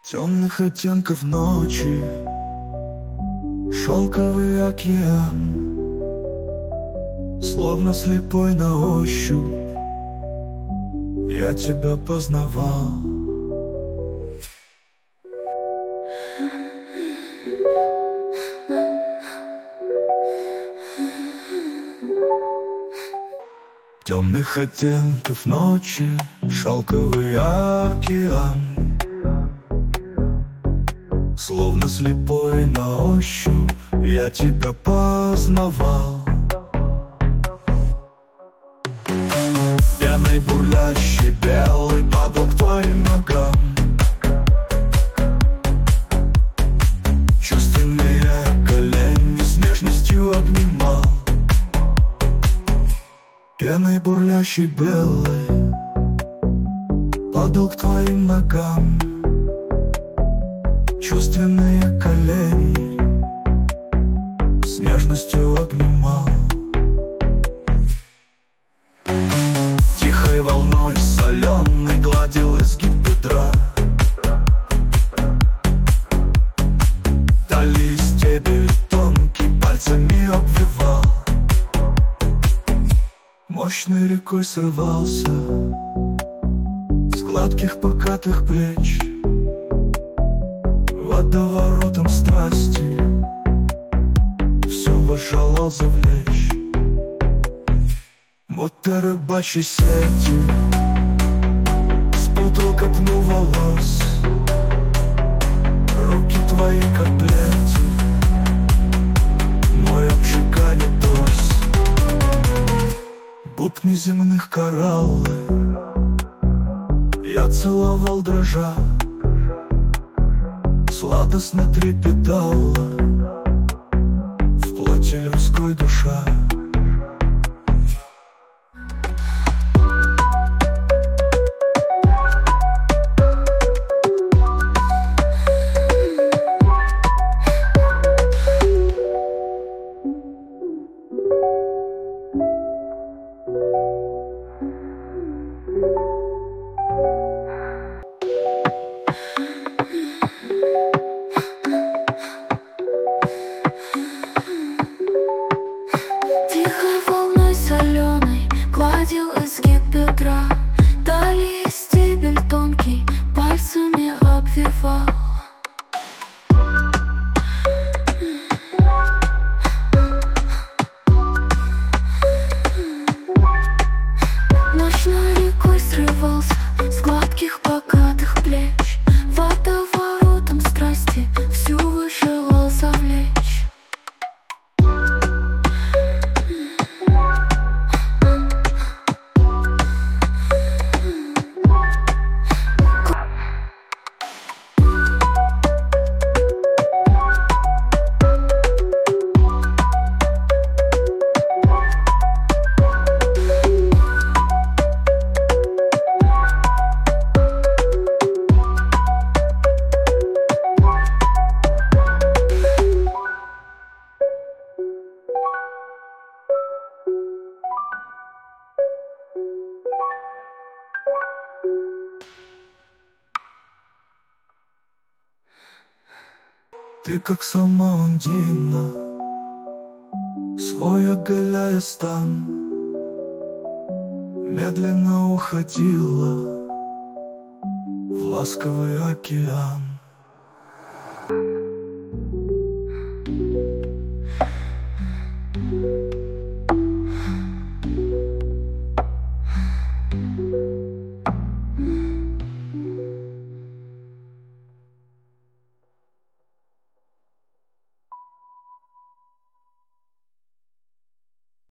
Темных оттенков ночи, шелковый океан, словно слепой на ощупь я тебя познавал. Темных оттенков ночи, шелковый океан, словно слепой на ощупь я тебя познавал. Пьяный, бурлящий, белый падал к твоим ногам. Чувственные колени с нежностью обнимал. Пьяный, бурлящий, белый падал к твоим ногам. Чувственные колени с нежностью обнимал. Тихой волной соленой гладил изгиб бедра. Талии стебель тонкий пальцами обвивал. Мощной рекой срывался с гладких покатых плеч. Водоворотом страсти все желал завлечь. Будто рыбачьей сети спутал копну волос. Руки твои как плети мой обжиганет торс. Бубны земных кораллы я целовал дрожа. Сладостно трепетала в плоти людской душа. Гладил изгиб бедра, талии стебель тонкий пальцами обвивал. Ночной рекой срывался с гладких покатых плеч. Водоворотом страсти всю желал завлечь. Ты как сама Ундина, свой оголяя стан, медленно уходила в ласковый океан.